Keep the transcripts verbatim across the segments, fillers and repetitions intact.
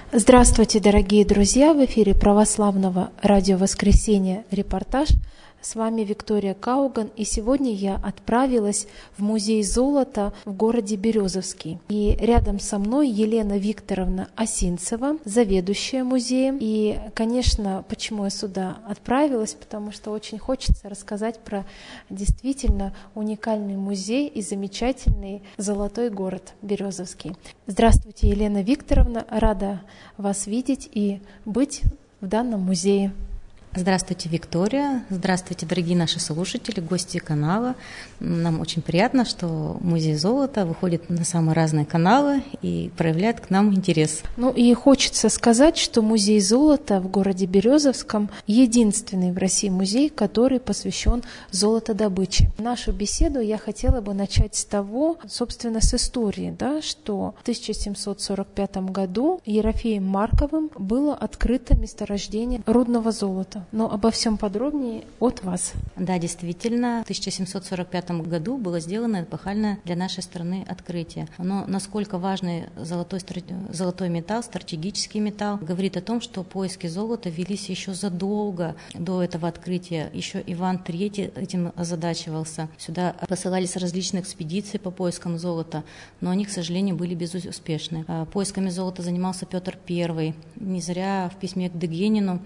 Здравствуйте, дорогие друзья! В эфире Православного радио «Воскресенье» репортаж. С вами Виктория Кауган, и сегодня я отправилась в музей золота в городе Березовский. И рядом со мной Елена Викторовна Осинцева, заведующая музеем. И, конечно, почему я сюда отправилась, потому что очень хочется рассказать про действительно уникальный музей и замечательный золотой город Березовский. Здравствуйте, Елена Викторовна, рада вас видеть и быть в данном музее. Здравствуйте, Виктория. Здравствуйте, дорогие наши слушатели, гости канала. Нам очень приятно, что Музей золота выходит на самые разные каналы и проявляет к нам интерес. Ну и хочется сказать, что Музей золота в городе Березовском единственный в России музей, который посвящен золотодобыче. Нашу беседу я хотела бы начать с того, собственно, с истории, да, что в тысяча семьсот сорок пятом году Ерофеем Марковым было открыто месторождение рудного золота. Но обо всем подробнее от вас. Да, действительно, в тысяча семьсот сорок пятом году было сделано эпохальное для нашей страны открытие. Но насколько важный золотой, золотой металл, стратегический металл, говорит о том, что поиски золота велись еще задолго до этого открытия. Еще Иван Третий этим озадачивался. Сюда посылались различные экспедиции по поискам золота, но они, к сожалению, были безуспешны. Поисками золота занимался Петр Первый. Не зря в письме к Дегенину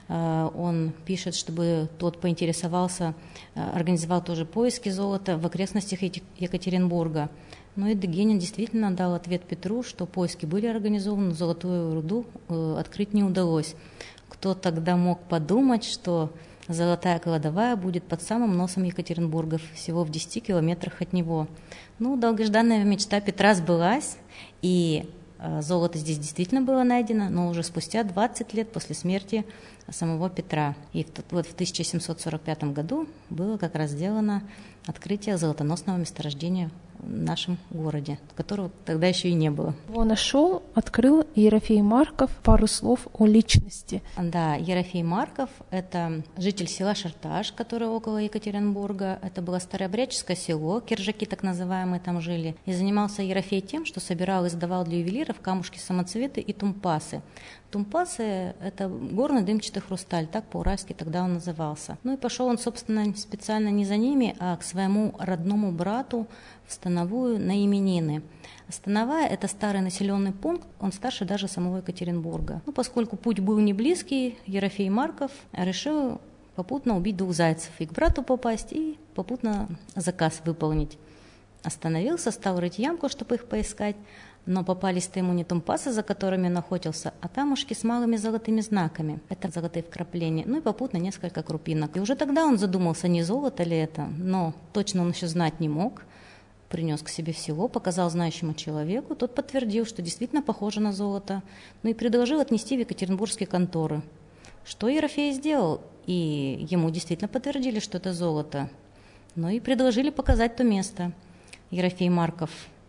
он Он пишет, чтобы тот поинтересовался, организовал тоже поиски золота в окрестностях Екатеринбурга. Ну и Дегенин действительно дал ответ Петру, что поиски были организованы, но золотую руду открыть не удалось. Кто тогда мог подумать, что золотая кладовая будет под самым носом Екатеринбурга, всего в десяти километрах от него. Ну, долгожданная мечта Петра сбылась, и золото здесь действительно было найдено, но уже спустя двадцать лет после смерти самого Петра. И вот в тысяча семьсот сорок пятом году было как раз сделано открытие золотоносного месторождения в нашем городе, которого тогда еще и не было. Его нашел, открыл Ерофей Марков. Пару слов о личности. Да, Ерофей Марков – это житель села Шарташ, которое около Екатеринбурга. Это было старообрядческое село, киржаки так называемые там жили. И занимался Ерофей тем, что собирал и сдавал для ювелиров камушки-самоцветы и тумпасы. Тумпасы – это горный дымчатый хрусталь, так по-уральски тогда он назывался. Ну и пошел он, собственно, специально не за ними, а к своему родному брату в Становую на именины. Становая – это старый населенный пункт, он старше даже самого Екатеринбурга. Ну, поскольку путь был не близкий, Ерофей Марков решил попутно убить двух зайцев, и к брату попасть, и попутно заказ выполнить. Остановился, стал рыть ямку, чтобы их поискать, но попались-то ему не тумпасы, за которыми он охотился, а камушки с малыми золотыми знаками. Это золотые вкрапления, ну и попутно несколько крупинок. И уже тогда он задумался, не золото ли это, но точно он еще знать не мог. Принес к себе в село, показал знающему человеку, тот подтвердил, что действительно похоже на золото, ну и предложил отнести в екатеринбургские конторы. Что Ерофей сделал, и ему действительно подтвердили, что это золото, ну и предложили показать то место. Ерофей Марков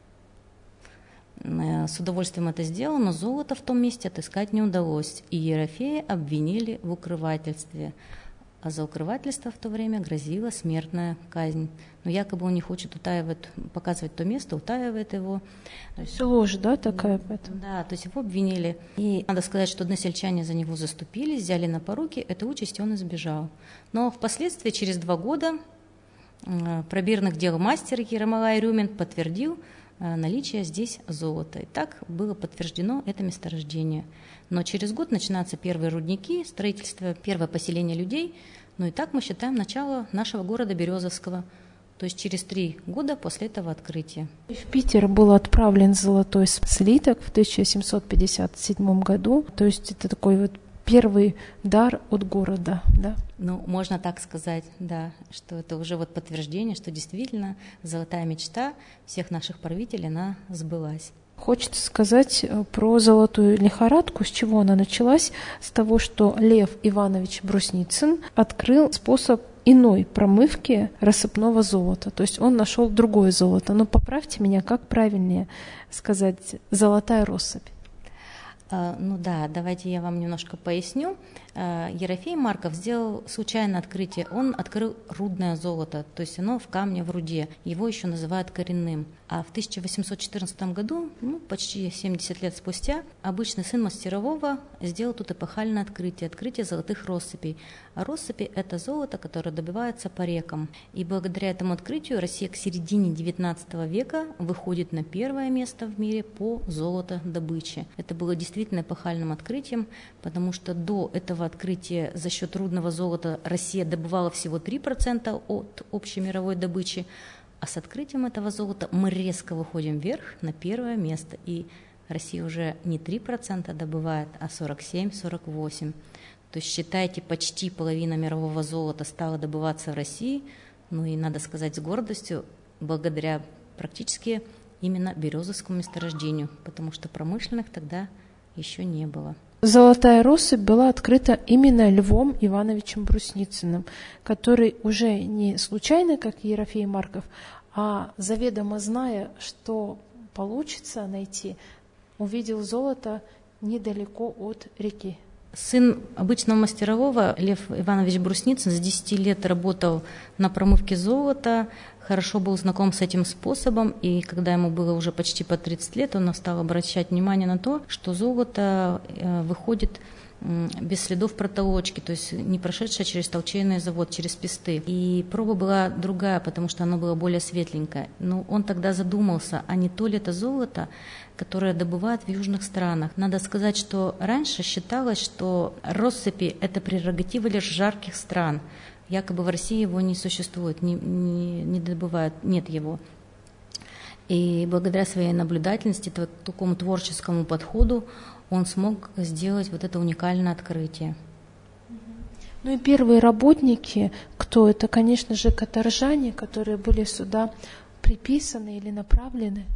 с удовольствием это сделал, но золото в том месте отыскать не удалось, и Ерофея обвинили в укрывательстве. А за укрывательство в то время грозила смертная казнь. Но якобы он не хочет утаивать, показывать то место, утаивает его. То есть ложь, да, такая? Поэтому. Да, то есть его обвинили. И надо сказать, что односельчане за него заступились, взяли на поруки, эту участь он избежал. Но впоследствии, через два года, пробирных дел мастер Ермолай Рюмин подтвердил наличие здесь золота. И так было подтверждено это месторождение. Но через год начинаются первые рудники, строительство, первое поселение людей. Ну и так мы считаем начало нашего города Березовского. То есть через три года после этого открытия. В Питер был отправлен золотой слиток в тысяча семьсот пятьдесят седьмом году. То есть это такой вот первый дар от города, да? Ну, можно так сказать, да, что это уже вот подтверждение, что действительно золотая мечта всех наших правителей, она сбылась. Хочется сказать про золотую лихорадку, с чего она началась, с того, что Лев Иванович Брусницын открыл способ иной промывки рассыпного золота. То есть он нашел другое золото. Но поправьте меня, как правильнее сказать, золотая россыпь. Ну да, давайте я вам немножко поясню. Ерофей Марков сделал случайное открытие. Он открыл рудное золото, то есть оно в камне, в руде. Его еще называют коренным. А в тысяча восемьсот четырнадцатом году, ну, почти семьдесят лет спустя, обычный сын мастерового сделал тут эпохальное открытие, открытие золотых россыпей. А россыпи – это золото, которое добывается по рекам. И благодаря этому открытию Россия к середине девятнадцатого века выходит на первое место в мире по золотодобыче. Это было действительно эпохальным открытием, потому что до этого открытия за счет рудного золота Россия добывала всего три процента от общей мировой добычи, а с открытием этого золота мы резко выходим вверх на первое место, и Россия уже не три процента добывает, а сорок семь - сорок восемь процентов. То есть, считайте, почти половина мирового золота стала добываться в России, ну и, надо сказать с гордостью, благодаря практически именно Березовскому месторождению, потому что промышленных тогда еще не было. Золотая россыпь была открыта именно Львом Ивановичем Брусницыным, который уже не случайно, как Ерофей Марков, а заведомо зная, что получится найти, увидел золото недалеко от реки. Сын обычного мастерового, Лев Иванович Брусницын, с десяти лет работал на промывке золота, хорошо был знаком с этим способом, и когда ему было уже почти по тридцать лет, он стал обращать внимание на то, что золото выходит без следов протолочки, то есть не прошедшая через толчейный завод, через песты. И проба была другая, потому что оно было более светленькое. Но он тогда задумался, а не то ли это золото, которое добывают в южных странах. Надо сказать, что раньше считалось, что россыпи – это прерогатива лишь жарких стран. Якобы в России его не существует, не, не, не добывают, нет его. И благодаря своей наблюдательности, такому творческому подходу, он смог сделать вот это уникальное открытие. Ну и первые работники, кто это, конечно же, каторжане, которые были сюда приписаны или направлены.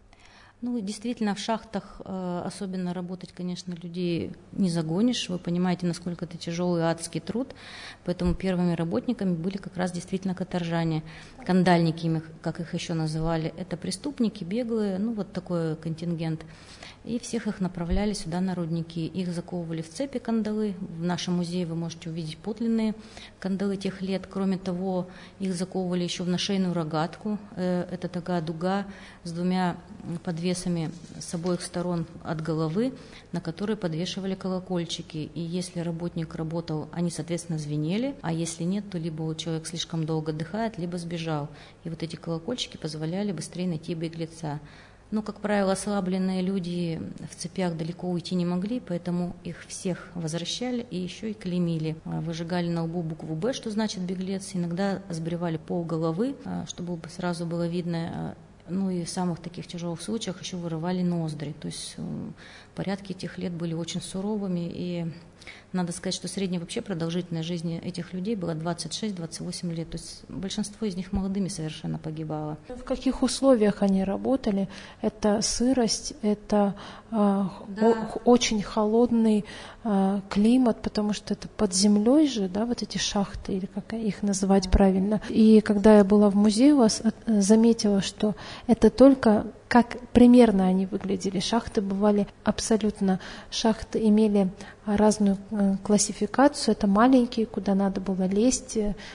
Ну, действительно, в шахтах э, особенно работать, конечно, людей не загонишь. Вы понимаете, насколько это тяжелый адский труд. Поэтому первыми работниками были как раз действительно каторжане, кандальники, как их еще называли. Это преступники, беглые, ну вот такой контингент. И всех их направляли сюда на рудники. Их заковывали в цепи кандалы. В нашем музее вы можете увидеть подлинные кандалы тех лет. Кроме того, их заковывали еще в нашейную рогатку. Это такая дуга с двумя подвесами с обоих сторон от головы, на которые подвешивали колокольчики. И если работник работал, они, соответственно, звенели, а если нет, то либо человек слишком долго отдыхает, либо сбежал. И вот эти колокольчики позволяли быстрее найти беглеца. Но, как правило, ослабленные люди в цепях далеко уйти не могли, поэтому их всех возвращали и еще и клеймили. Выжигали на лбу букву «Б», что значит «беглец», иногда сбривали пол головы, чтобы сразу было видно. Ну и в самых таких тяжелых случаях еще вырывали ноздри. То есть порядки этих лет были очень суровыми, и надо сказать, что средняя вообще продолжительность жизни этих людей была двадцать шесть - двадцать восемь лет. То есть большинство из них молодыми совершенно погибало. В каких условиях они работали? Это сырость, это э, да. о, очень холодный э, климат, потому что это под землей же, да, вот эти шахты, или как их называть да. правильно. И когда я была в музее у вас, заметила, что это только как примерно они выглядели. Шахты бывали абсолютно, шахты имели разную классификацию. Это маленькие, куда надо было лезть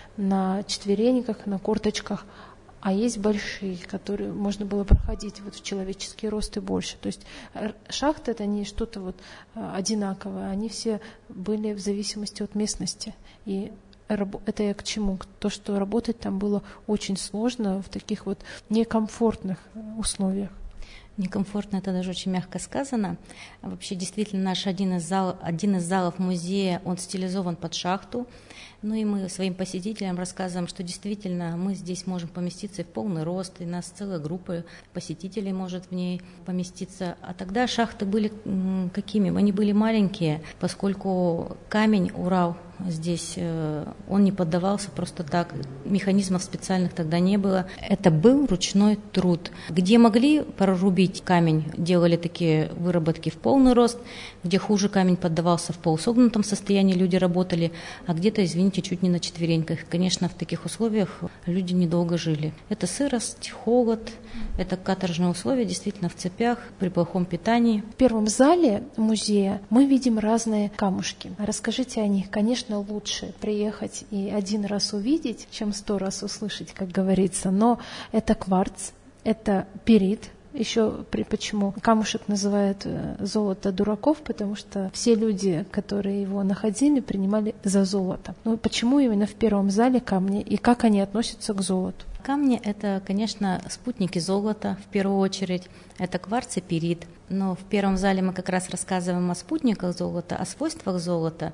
на четвереньках, на корточках, а есть большие, которые можно было проходить вот в человеческий рост и больше. То есть шахты — это не что-то вот одинаковое, они все были в зависимости от местности. И это я к чему? То, что работать там было очень сложно в таких вот некомфортных условиях. Некомфортно — это даже очень мягко сказано. Вообще, действительно, наш один из, зал, один из залов музея, он стилизован под шахту. Ну и мы своим посетителям рассказываем, что действительно мы здесь можем поместиться и в полный рост, и у нас целая группа посетителей может в ней поместиться. А тогда шахты были какими? Они были маленькие, поскольку камень, Урал, здесь он не поддавался просто так, механизмов специальных тогда не было. Это был ручной труд. Где могли прорубить камень, делали такие выработки в полный рост, где хуже камень поддавался в полусогнутом состоянии, люди работали, а где-то, извините, помните, чуть не на четвереньках. Конечно, в таких условиях люди недолго жили. Это сырость, холод, это каторжные условия, действительно, в цепях, при плохом питании. В первом зале музея мы видим разные камушки. Расскажите о них. Конечно, лучше приехать и один раз увидеть, чем сто раз услышать, как говорится. Но это кварц, это пирит. Еще почему камушек называют золото дураков, потому что все люди, которые его находили, принимали за золото. Но почему именно в первом зале камни и как они относятся к золоту? Камни — это, конечно, спутники золота в первую очередь, это кварц и пирит. Но в первом зале мы как раз рассказываем о спутниках золота, о свойствах золота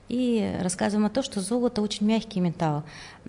и рассказываем о том, что золото очень мягкий металл.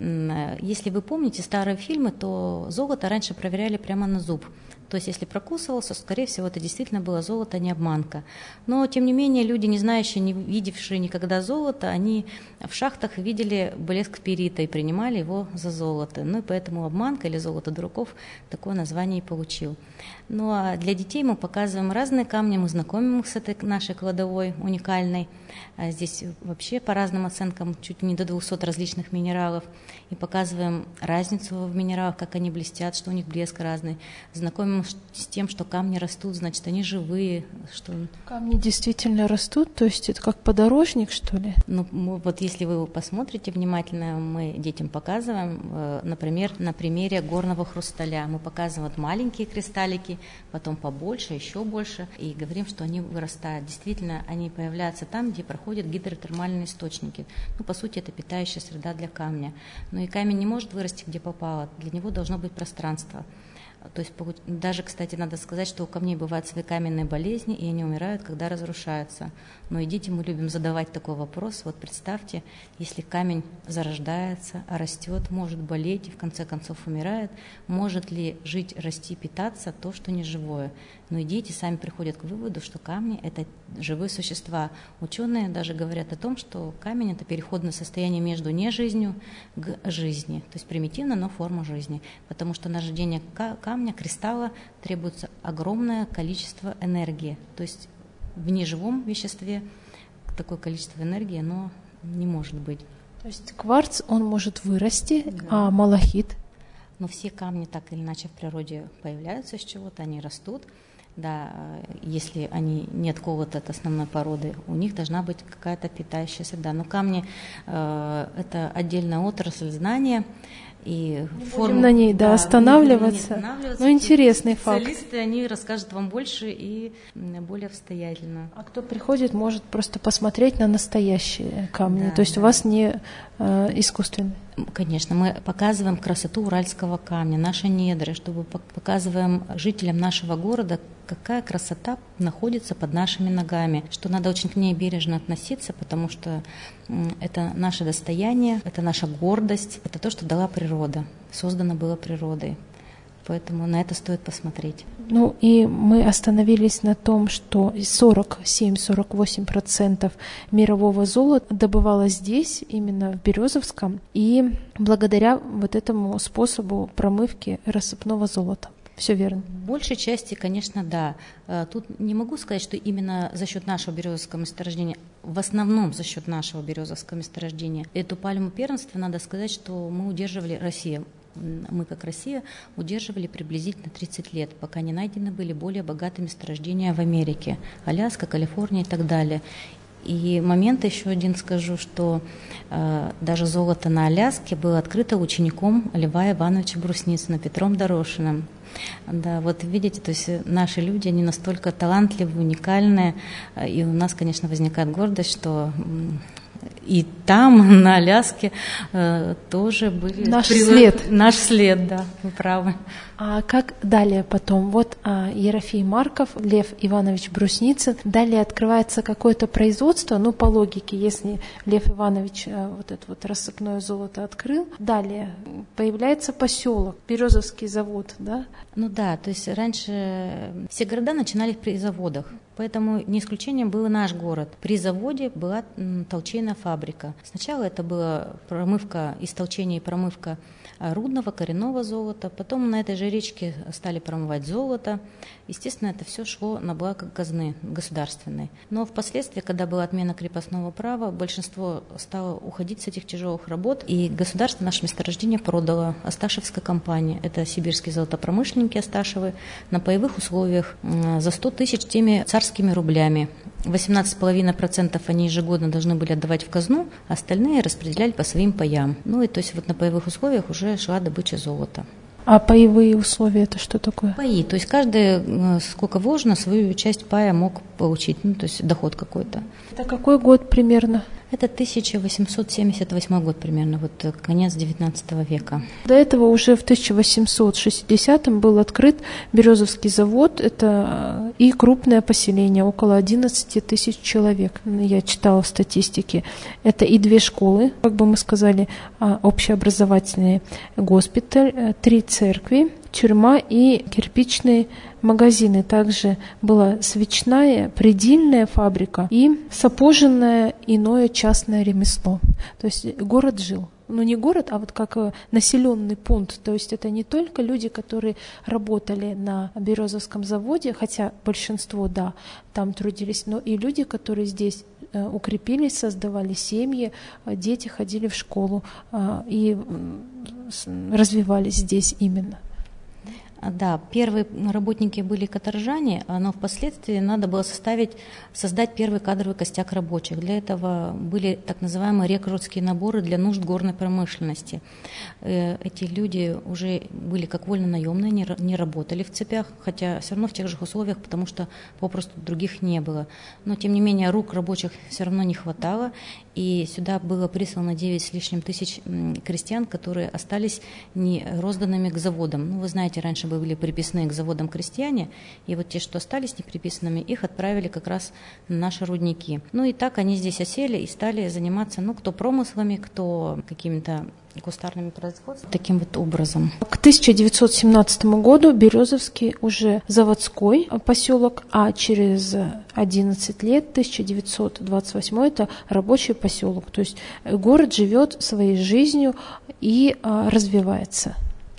Если вы помните старые фильмы, то золото раньше проверяли прямо на зуб. То есть, если прокусывался, скорее всего, это действительно было золото, а не обманка. Но, тем не менее, люди, не знающие, не видевшие никогда золото, они в шахтах видели блеск пирита и принимали его за золото. Ну и поэтому обманка или золото дураков такое название и получил. Ну а для детей мы показываем разные камни, мы знакомим их с этой нашей кладовой уникальной. Здесь вообще по разным оценкам чуть не до двухсот различных минералов. И показываем разницу в минералах, как они блестят, что у них блеск разный. Знакомим с тем, что камни растут, значит, они живые. Что... Камни действительно растут? То есть это как подорожник, что ли? Ну, вот если вы посмотрите внимательно, мы детям показываем, например, на примере горного хрусталя. Мы показываем вот маленькие кристаллики, потом побольше, еще больше, и говорим, что они вырастают. Действительно, они появляются там, где проходят гидротермальные источники. Ну, по сути, это питающая среда для камня. Но и камень не может вырасти, где попало. Для него должно быть пространство. То есть даже, кстати, надо сказать, что у камней бывают свои каменные болезни, и они умирают, когда разрушаются. Но и детям мы любим задавать такой вопрос. Вот представьте, если камень зарождается, растет, может болеть и в конце концов умирает, может ли жить, расти, питаться то, что не живое? Но и дети сами приходят к выводу, что камни — это живые существа. Ученые даже говорят о том, что камень — это переходное состояние между нежизнью к жизни, то есть примитивно, но форма жизни, потому что на рождение камня, кристалла требуется огромное количество энергии, то есть в неживом веществе такое количество энергии, оно не может быть. То есть кварц, он может вырасти, да. А малахит? Но все камни так или иначе в природе появляются из чего-то, они растут. Да, если они не от какого-то от основной породы, у них должна быть какая-то питающая среда. Но камни э, — это отдельная отрасль знания. И не форму, будем на ней да, да, останавливаться. Не останавливаться. Ну, интересный факт. Специалисты, они расскажут вам больше и более обстоятельно. А кто приходит, может просто посмотреть на настоящие камни. Да, То есть да. у вас не э, искусственные. Конечно, мы показываем красоту уральского камня, наши недры, чтобы показываем жителям нашего города, какая красота находится под нашими ногами, что надо очень к ней бережно относиться, потому что это наше достояние, это наша гордость, это то, что дала природа, создано было природой. Поэтому на это стоит посмотреть. Ну и мы остановились на том, что сорок семь - сорок восемь процентов мирового золота добывалось здесь, именно в Березовском, и благодаря вот этому способу промывки рассыпного золота. Все верно? В большей части, конечно, да. Тут не могу сказать, что именно за счет нашего березовского месторождения, в основном за счет нашего березовского месторождения. Эту пальму первенства, надо сказать, что мы удерживали, Россия, мы как Россия удерживали приблизительно тридцать лет, пока не найдены были более богатые месторождения в Америке, Аляска, Калифорния и так далее. И момент еще один скажу, что э, даже золото на Аляске было открыто учеником Льва Ивановича Брусницына, Петром Дорошиным. Да, вот видите, то есть наши люди, они настолько талантливые, уникальные, и у нас, конечно, возникает гордость, что и там, на Аляске, э, тоже были... Наш прив... след. Наш след, да, вы правы. А как далее потом? Вот а, Ерофей Марков, Лев Иванович Брусницын. Далее открывается какое-то производство, ну, по логике, если Лев Иванович а, вот это вот рассыпное золото открыл. Далее появляется поселок, Березовский завод, да? Ну да, то есть раньше все города начинали при заводах. Поэтому не исключением был и наш город. При заводе была толчейная фабрика. Сначала это была промывка, истолчение и промывка рудного, коренного золота. Потом на этой же речке стали промывать золото. Естественно, это все шло на благо казны государственной. Но впоследствии, когда была отмена крепостного права, большинство стало уходить с этих тяжелых работ, и государство наше месторождение продало Асташевской компании. Это сибирские золотопромышленники Асташевы на паевых условиях за сто тысяч теми царскими рублями. восемнадцать целых пять десятых процента они ежегодно должны были отдавать в казну, а остальные распределяли по своим паям. Ну и то есть вот на паевых условиях уже шла добыча золота. А паевые условия это что такое? Паи, то есть каждый, сколько вложено, свою часть пая мог получить, ну то есть доход какой-то. Это какой год примерно? Это тысяча восемьсот семьдесят восьмой год примерно, вот конец девятнадцатого века. До этого уже в тысяча восемьсот шестидесятом был открыт Березовский завод. Это и крупное поселение, около одиннадцати тысяч человек. Я читала в статистике. Это и две школы, как бы мы сказали, общеобразовательные, госпиталь, три церкви, тюрьма и кирпичные магазины. Также была свечная, предельная фабрика и сапоженное иное частное ремесло. То есть город жил. Ну, не город, а вот как населенный пункт. То есть это не только люди, которые работали на Березовском заводе, хотя большинство, да, там трудились, но и люди, которые здесь укрепились, создавали семьи, дети ходили в школу и развивались здесь именно. Да, первые работники были каторжане, но впоследствии надо было составить, создать первый кадровый костяк рабочих. Для этого были так называемые рекрутские наборы для нужд горной промышленности. Эти люди уже были как вольно-наемные, не работали в цепях, хотя все равно в тех же условиях, потому что попросту других не было. Но тем не менее рук рабочих все равно не хватало, и сюда было прислано девять с лишним тысяч крестьян, которые остались не розданными к заводам. Ну, вы знаете, раньше были приписные к заводам крестьяне, и вот те, что остались неприписанными, их отправили как раз на наши рудники. Ну и так они здесь осели и стали заниматься, ну, кто промыслами, кто какими-то кустарными производствами, таким вот образом. К тысяча девятьсот семнадцатому году Березовский уже заводской поселок, а через одиннадцать лет, тысяча девятьсот двадцать восьмой, это рабочий поселок. То есть город живет своей жизнью и а, развивается.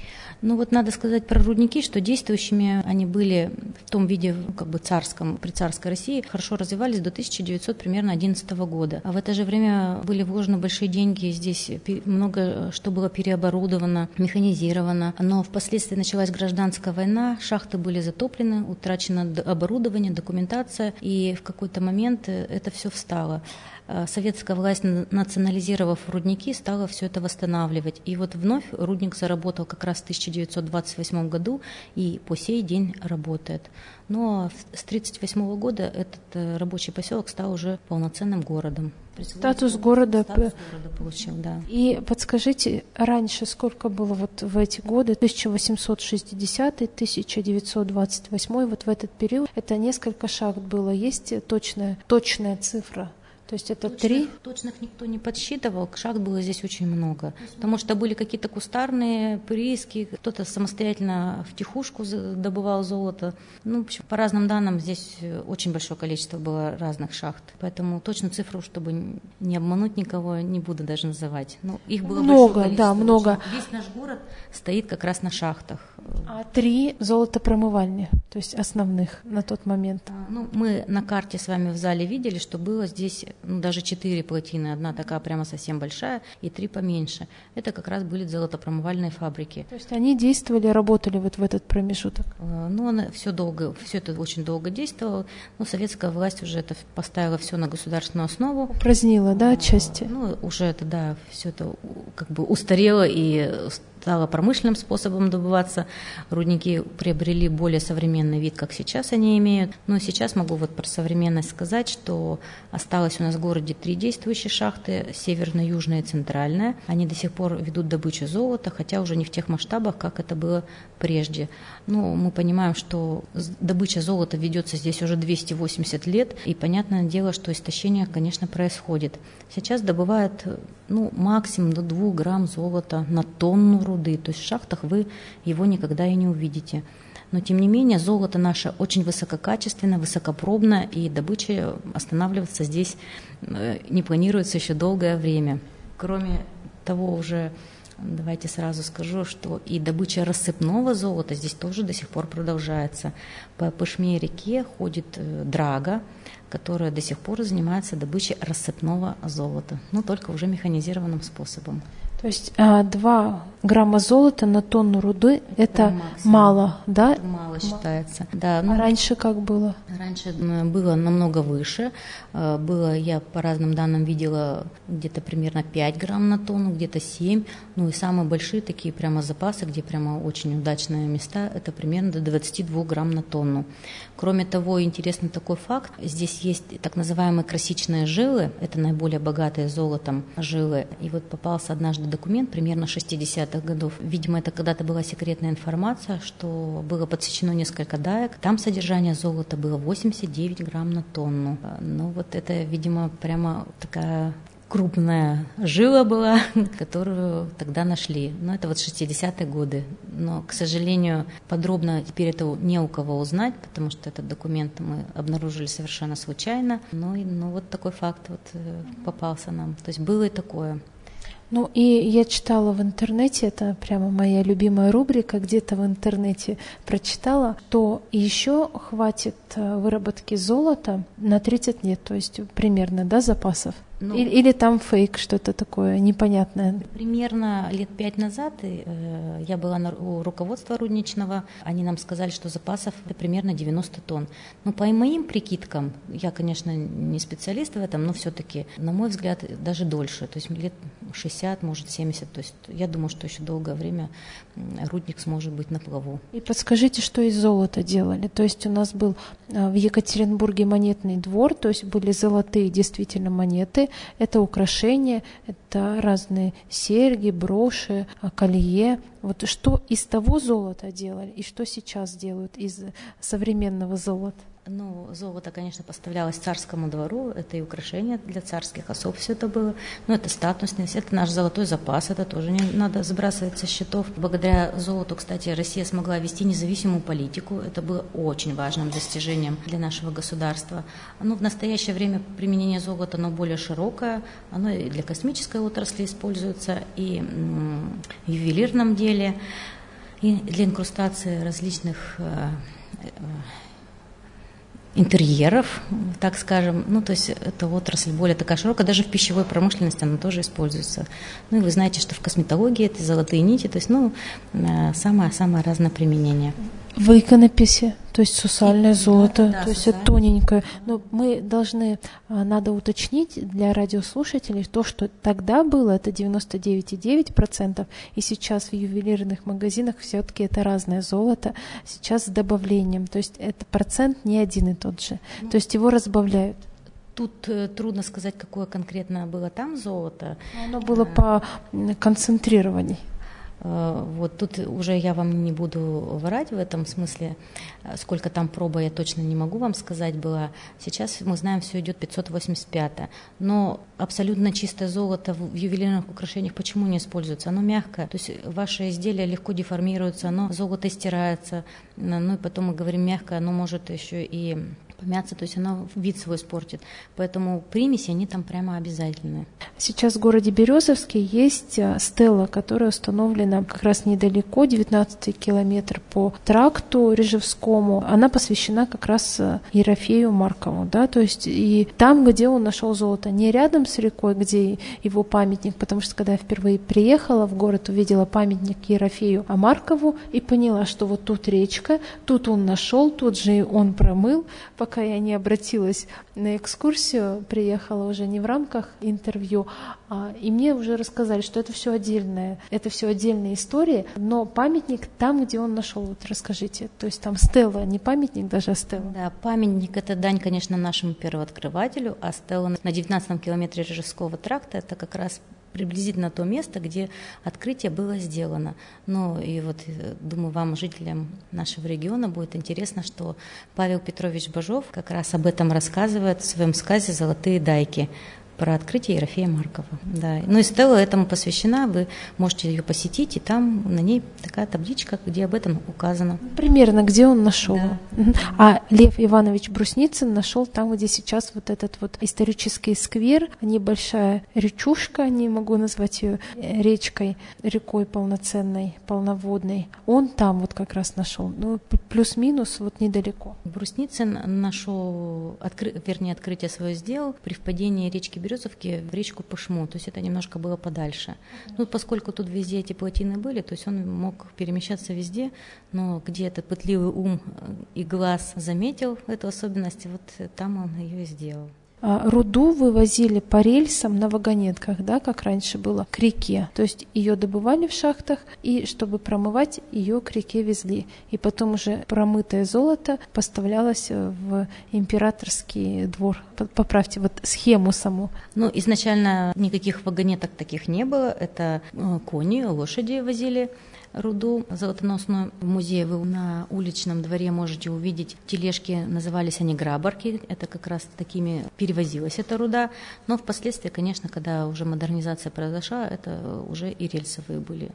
Ну вот надо сказать про рудники, что действующими они были в том виде, ну, как бы царском, при царской России, хорошо развивались до тысяча девятьсот одиннадцатого года. А в это же время были вложены большие деньги, здесь много что было переоборудовано, механизировано. Но впоследствии началась гражданская война, шахты были затоплены, утрачено оборудование, документация, и в какой-то момент это все встало. Советская власть, национализировав рудники, стала все это восстанавливать. И вот вновь рудник заработал как раз в тысяча девятьсот двадцать восьмом году и по сей день работает. Но с тысяча девятьсот тридцать восьмого года этот рабочий поселок стал уже полноценным городом. Статус города, Статус города получил, да. И подскажите, раньше сколько было вот в эти годы, тысяча восемьсот шестидесятый — тысяча девятьсот двадцать восьмой, вот в этот период, это несколько шахт было, есть точная, точная цифра? То есть это точных, три? Точных никто не подсчитывал, шахт было здесь очень много. Потому что были какие-то кустарные прииски, кто-то самостоятельно втихушку добывал золото. Ну, в общем, по разным данным, здесь очень большое количество было разных шахт. Поэтому точную цифру, чтобы не обмануть никого, не буду даже называть. Ну, их было много, да, много. Весь наш город стоит как раз на шахтах. А три золотопромывальни, то есть основных на тот момент. Ну, мы на карте с вами в зале видели, что было здесь ну, даже четыре плотины, одна такая прямо совсем большая и три поменьше. Это как раз были золотопромывальные фабрики. То есть они действовали, работали вот в этот промежуток? Ну, она все долго, все это очень долго действовало, но советская власть уже это поставила все на государственную основу. Упразднила, да, отчасти? Ну, уже это, да, все это как бы устарело и стало промышленным способом добываться. Рудники приобрели более современный вид, как сейчас они имеют. Но сейчас могу вот про современность сказать, что осталось у нас в городе три действующие шахты, северная, южная и центральная. Они до сих пор ведут добычу золота, хотя уже не в тех масштабах, как это было прежде. Но мы понимаем, что добыча золота ведется здесь уже двести восемьдесят лет, и понятное дело, что истощение, конечно, происходит. Сейчас добывают ну, максимум до двух грамм золота на тонну руды, то есть в шахтах вы его никогда и не увидите. Но, тем не менее, золото наше очень высококачественное, высокопробное, и добыча останавливаться здесь не планируется еще долгое время. Кроме того, уже давайте сразу скажу, что и добыча рассыпного золота здесь тоже до сих пор продолжается. По Пышме-реке ходит драга, которая до сих пор занимается добычей рассыпного золота, но только уже механизированным способом. То есть два грамма золота на тонну руды – это мало, да? Это мало считается. Да, ну, а раньше как было? Раньше было намного выше. Было, я по разным данным видела, где-то примерно пять грамм на тонну, где-то семь. Ну и самые большие такие прямо запасы, где прямо очень удачные места, это примерно до двадцати двух грамм на тонну. Кроме того, интересный такой факт, здесь есть так называемые красичные жилы, это наиболее богатые золотом жилы. И вот попался однажды документ примерно шестидесятых годов. Видимо, это когда-то была секретная информация, что было подсечено несколько даек. Там содержание золота было восемьдесят девять грамм на тонну. Ну вот это, видимо, прямо такая крупная жила была, которую тогда нашли. Но это вот шестидесятые годы. Но, к сожалению, подробно теперь это не у кого узнать, потому что этот документ мы обнаружили совершенно случайно. Ну, и, ну вот такой факт вот попался нам. То есть было и такое. Ну и я читала в интернете, это прямо моя любимая рубрика, где-то в интернете прочитала, то еще хватит выработки золота на тридцать лет, то есть примерно, да, запасов. Ну, или, или там фейк, что-то такое непонятное. Примерно лет пять назад э, я была на, у руководства рудничного, они нам сказали, что запасов это примерно девяносто тонн. Но по моим прикидкам, я, конечно, не специалист в этом, но все-таки, на мой взгляд, даже дольше, то есть лет шестьдесят, может семьдесят, то есть я думаю, что еще долгое время рудник сможет быть на плаву. И подскажите, что из золота делали? То есть у нас был в Екатеринбурге монетный двор, то есть были золотые действительно монеты, это украшения, это разные серьги, броши, колье. Вот что из того золота делали и что сейчас делают из современного золота? Ну, золото, конечно, поставлялось царскому двору, это и украшения для царских особ все это было, но это статусность, это наш золотой запас, это тоже не надо сбрасывать со счетов. Благодаря золоту, кстати, Россия смогла вести независимую политику, это было очень важным достижением для нашего государства. Ну, в настоящее время применение золота, оно более широкое, оно и для космической отрасли используется, и м- в ювелирном деле, и для инкрустации различных э- э- интерьеров, так скажем. Ну, то есть эта отрасль более такая широкая, даже в пищевой промышленности она тоже используется. Ну, и вы знаете, что в косметологии это золотые нити, то есть, ну, самое-самое разное применение. В иконописи, то есть сусальное золото, да, то есть сусальное. Это тоненькое. Но мы должны, надо уточнить для радиослушателей то, что тогда было, это девяносто девять целых девять десятых процента, и сейчас в ювелирных магазинах все-таки это разное золото, сейчас с добавлением, то есть это процент не один и тот же, то есть его разбавляют. Тут э, трудно сказать, какое конкретно было там золото. Оно было по концентрированию. Вот тут уже я вам не буду врать в этом смысле, сколько там проба, я точно не могу вам сказать было. Сейчас мы знаем, все идет пятьсот восемьдесят пятое, но абсолютно чистое золото в ювелирных украшениях почему не используется? Оно мягкое, то есть ваше изделие легко деформируется, оно золото стирается, ну и потом мы говорим мягкое, оно может еще и помяться, то есть оно вид свой испортит. Поэтому примеси, они там прямо обязательны. Сейчас в городе Березовске есть стела, которая установлена как раз недалеко, девятнадцатый километр по тракту Рижевскому. Она посвящена как раз Ерофею Маркову, да, то есть и там, где он нашел золото, не рядом с рекой, где его памятник, потому что когда я впервые приехала в город, увидела памятник Ерофею Маркову и поняла, что вот тут речка, тут он нашел, тут же он промыл. Пока я не обратилась на экскурсию, приехала уже не в рамках интервью, а, и мне уже рассказали, что это все отдельное, это все отдельные истории, но памятник там, где он нашел. Вот расскажите, то есть там стела, не памятник даже, а стела. Да, памятник — это дань, конечно, нашему первооткрывателю, а стела на девятнадцатом километре Рижевского тракта — это как раз приблизительно то место, где открытие было сделано. Ну и вот, думаю, вам, жителям нашего региона, будет интересно, что Павел Петрович Бажов как раз об этом рассказывает в своем сказе «Золотые дайки». про открытие Ерофея Маркова. Да. Ну и стела этому посвящена, вы можете ее посетить, и там на ней такая табличка, где об этом указано. Примерно, где он нашел. Да. А Лев Иванович Брусницын нашел там, где сейчас вот этот вот исторический сквер, небольшая речушка, не могу назвать ее речкой, рекой полноценной, полноводной. Он там вот как раз нашел. Ну, плюс-минус вот недалеко. Брусницын нашел, откры, вернее, открытие свое сделал при впадении речки Березовки в речку Пышму, то есть это немножко было подальше. Ну, поскольку тут везде эти плотины были, то есть он мог перемещаться везде, но где этот пытливый ум и глаз заметил эту особенность, вот там он ее и сделал. Руду вывозили по рельсам на вагонетках, да, как раньше было, к реке. То есть ее добывали в шахтах, и чтобы промывать, ее к реке везли. И потом уже промытое золото поставлялось в императорский двор. Поправьте вот схему саму. Ну, изначально никаких вагонеток таких не было. Это кони, лошади возили руду золотоносную. В музее вы на уличном дворе можете увидеть тележки, назывались они грабарки, это как раз такими перевозилась эта руда, но впоследствии, конечно, когда уже модернизация произошла, это уже и рельсовые были,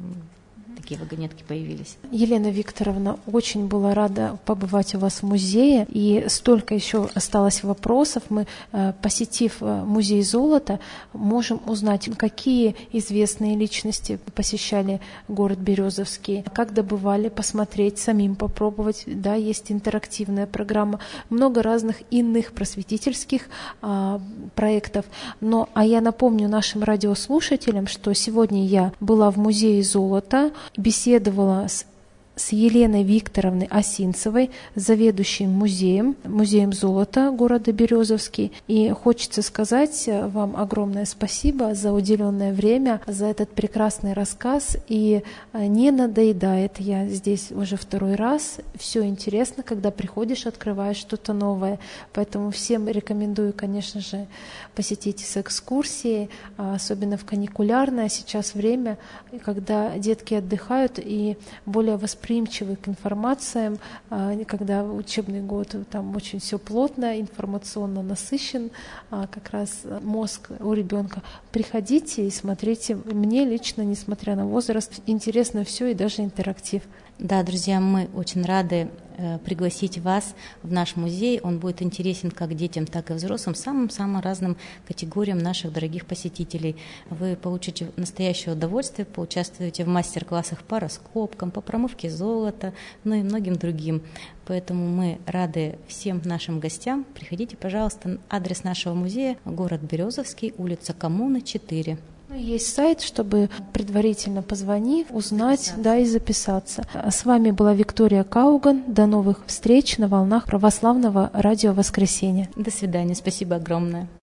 такие вагонетки появились. Елена Викторовна, очень была рада побывать у вас в музее, и столько еще осталось вопросов. Мы, посетив музей золота, можем узнать, какие известные личности посещали город Березовский, как добывали, посмотреть, самим попробовать. Да, есть интерактивная программа, много разных иных просветительских а, проектов. Но, а я напомню нашим радиослушателям, что сегодня я была в музее золота, беседовала с, с Еленой Викторовной Осинцевой, заведующей музеем, музеем золота города Березовский. И хочется сказать вам огромное спасибо за уделенное время, за этот прекрасный рассказ. И не надоедает, я здесь уже второй раз. Все интересно, когда приходишь, открываешь что-то новое. Поэтому всем рекомендую, конечно же, посетить с экскурсией, особенно в каникулярное сейчас время, когда детки отдыхают и более восприимчивы к информациям, когда учебный год, там очень все плотно, информационно насыщен, как раз мозг у ребенка. Приходите и смотрите. Мне лично, несмотря на возраст, интересно все и даже интерактив. Да, друзья, мы очень рады э, пригласить вас в наш музей. Он будет интересен как детям, так и взрослым, самым-самым разным категориям наших дорогих посетителей. Вы получите настоящее удовольствие, поучаствуете в мастер-классах по раскопкам, по промывке золота, ну и многим другим. Поэтому мы рады всем нашим гостям. Приходите, пожалуйста. Адрес нашего музея – город Березовский, улица Коммуны, четыре. Есть сайт, чтобы предварительно позвонив, узнать, да, и записаться. С вами была Виктория Кауган. До новых встреч на волнах православного радио «Воскресенье». До свидания. Спасибо огромное.